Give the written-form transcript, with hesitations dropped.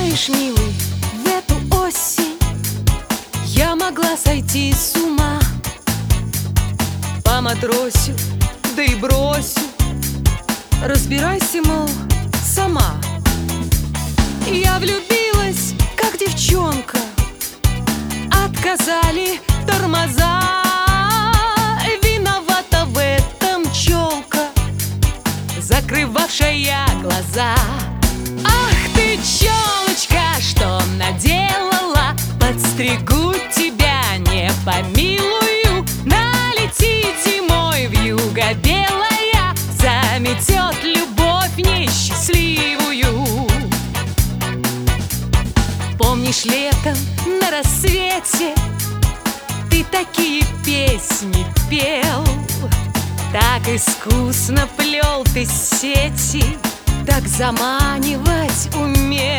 Знаешь, милый, в эту осень я могла сойти с ума. Поматросю, да и бросю, разбирайся, мол, сама. Я влюбилась, как девчонка, отказали тормоза. Виновата в этом челка, закрывавшая глаза. Ах ты, челочка, что наделала? Подстригу тебя, не помилую. Налетит зимой вьюга белая, заметет любовь несчастливую. Помнишь, летом на рассвете ты такие песни пел? Так искусно плел ты сети, так заманивать умел.